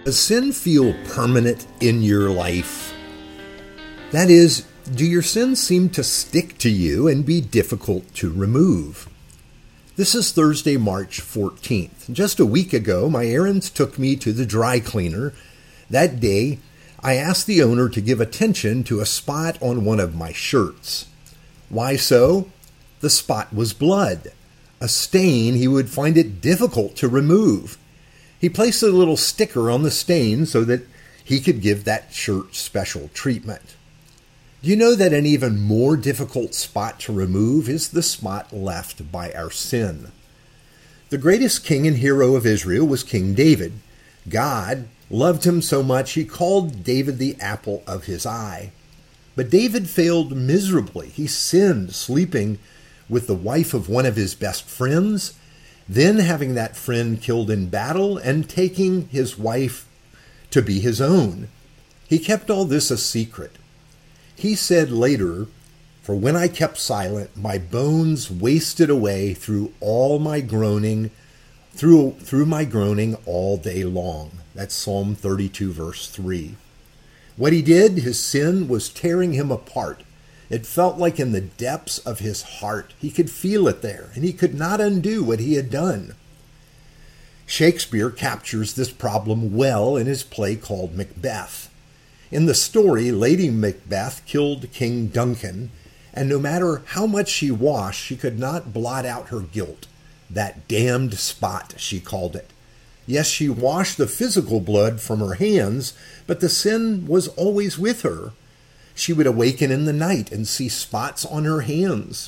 Does sin feel permanent in your life? That is, do your sins seem to stick to you and be difficult to remove? This is Thursday, March 14th. Just a week ago, my errands took me to the dry cleaner. That day, I asked the owner to give attention to a spot on one of my shirts. Why so? The spot was blood, a stain he would find it difficult to remove. He placed a little sticker on the stain so that he could give that shirt special treatment. Do you know that an even more difficult spot to remove is the spot left by our sin? The greatest king and hero of Israel was King David. God loved him so much he called David the apple of his eye. But David failed miserably. He sinned, sleeping with the wife of one of his best friends, then having that friend killed in battle and taking his wife to be his own. He kept all this a secret. He said later, "For when I kept silent, my bones wasted away through my groaning all day long." That's Psalm 32, verse 3. What he did, his sin was tearing him apart. It felt like in the depths of his heart. He could feel it there, and he could not undo what he had done. Shakespeare captures this problem well in his play called Macbeth. In the story, Lady Macbeth killed King Duncan, and no matter how much she washed, she could not blot out her guilt. That damned spot, she called it. Yes, she washed the physical blood from her hands, but the sin was always with her. She would awaken in the night and see spots on her hands.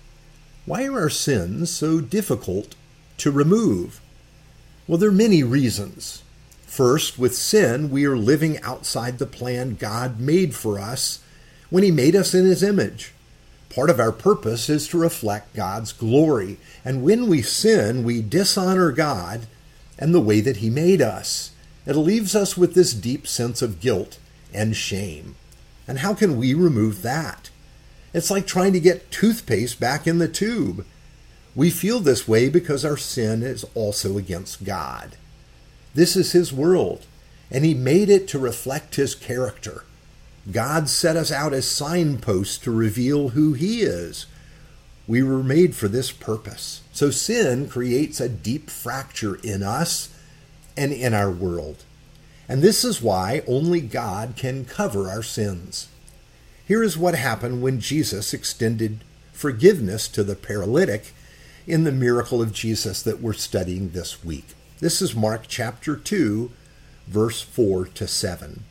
Why are our sins so difficult to remove? Well, there are many reasons. First, with sin, we are living outside the plan God made for us when He made us in His image. Part of our purpose is to reflect God's glory, and when we sin, we dishonor God and the way that He made us. It leaves us with this deep sense of guilt and shame. And how can we remove that? It's like trying to get toothpaste back in the tube. We feel this way because our sin is also against God. This is His world, and He made it to reflect His character. God set us out as signposts to reveal who He is. We were made for this purpose. So sin creates a deep fracture in us and in our world. And this is why only God can cover our sins. Here is what happened when Jesus extended forgiveness to the paralytic in the miracle of Jesus that we're studying this week. This is Mark chapter 2, verse 4 to 7.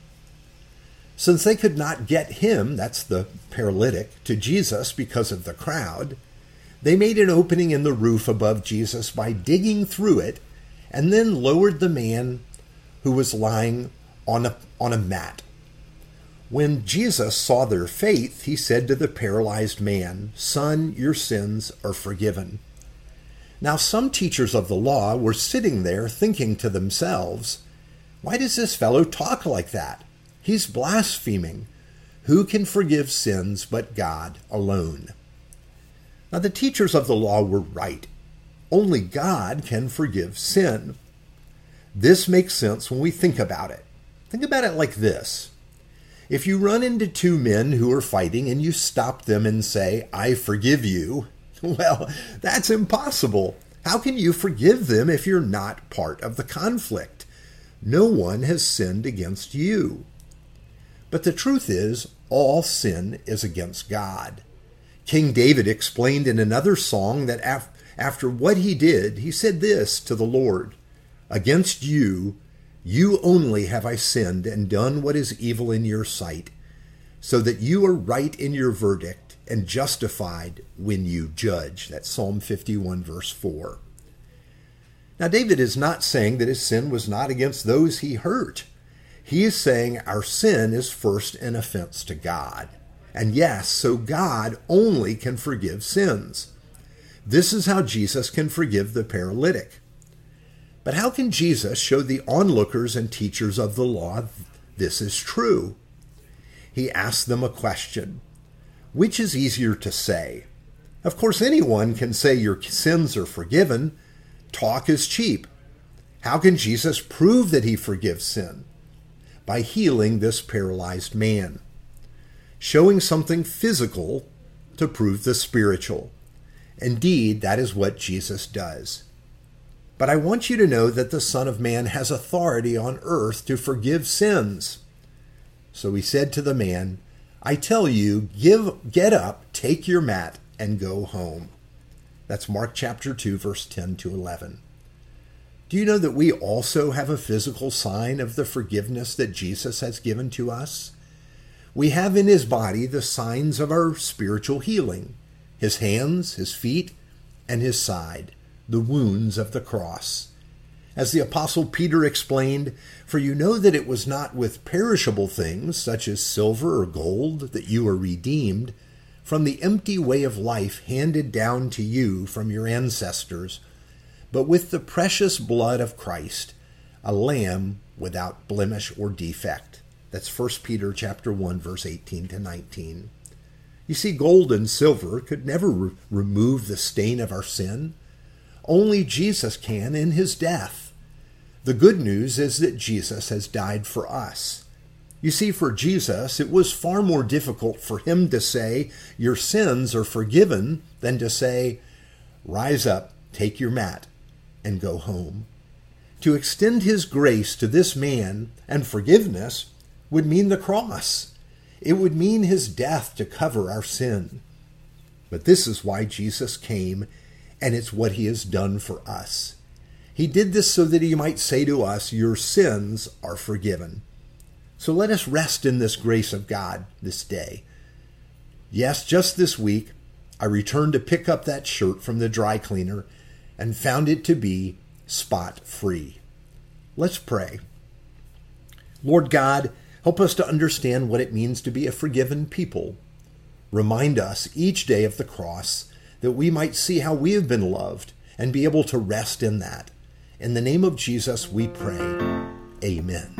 Since they could not get him, that's the paralytic, to Jesus because of the crowd, they made an opening in the roof above Jesus by digging through it and then lowered the man who was lying on a mat. When Jesus saw their faith, He said to the paralyzed man, "Son, your sins are forgiven." Now some teachers of the law were sitting there thinking to themselves, "Why does this fellow talk like that? He's blaspheming. Who can forgive sins but God alone?" Now the teachers of the law were right. Only God can forgive sin. This makes sense when we think about it. Think about it like this. If you run into two men who are fighting and you stop them and say, "I forgive you," well, that's impossible. How can you forgive them if you're not part of the conflict? No one has sinned against you. But the truth is, all sin is against God. King David explained in another song that after what he did, he said this to the Lord, "Against you, you only have I sinned and done what is evil in your sight, so that you are right in your verdict and justified when you judge." That's Psalm 51, verse 4. Now, David is not saying that his sin was not against those he hurt. He is saying our sin is first an offense to God. And yes, so God only can forgive sins. This is how Jesus can forgive the paralytic. But how can Jesus show the onlookers and teachers of the law this is true? He asked them a question. Which is easier to say? Of course, anyone can say your sins are forgiven. Talk is cheap. How can Jesus prove that he forgives sin? By healing this paralyzed man, showing something physical to prove the spiritual. Indeed, that is what Jesus does. But I want you to know that the Son of Man has authority on earth to forgive sins. So he said to the man, I tell you, get up, take your mat, and go home. That's Mark chapter 2, verse 10 to 11. Do you know that we also have a physical sign of the forgiveness that Jesus has given to us? We have in his body the signs of our spiritual healing, his hands, his feet, and his side, the wounds of the cross. As the Apostle Peter explained, for you know that it was not with perishable things, such as silver or gold, that you were redeemed from the empty way of life handed down to you from your ancestors, but with the precious blood of Christ, a lamb without blemish or defect. That's 1 Peter chapter 1, verse 18 to 19. You see, gold and silver could never remove the stain of our sin. Only Jesus can in his death. The good news is that Jesus has died for us. You see, for Jesus, it was far more difficult for him to say, your sins are forgiven, than to say, rise up, take your mat, and go home. To extend his grace to this man and forgiveness would mean the cross. It would mean his death to cover our sin. But this is why Jesus came, and it's what he has done for us. He did this so that he might say to us, your sins are forgiven. So let us rest in this grace of God this day. Yes, just this week, I returned to pick up that shirt from the dry cleaner and found it to be spot-free. Let's pray. Lord God, help us to understand what it means to be a forgiven people. Remind us each day of the cross that we might see how we have been loved and be able to rest in that. In the name of Jesus we pray. Amen.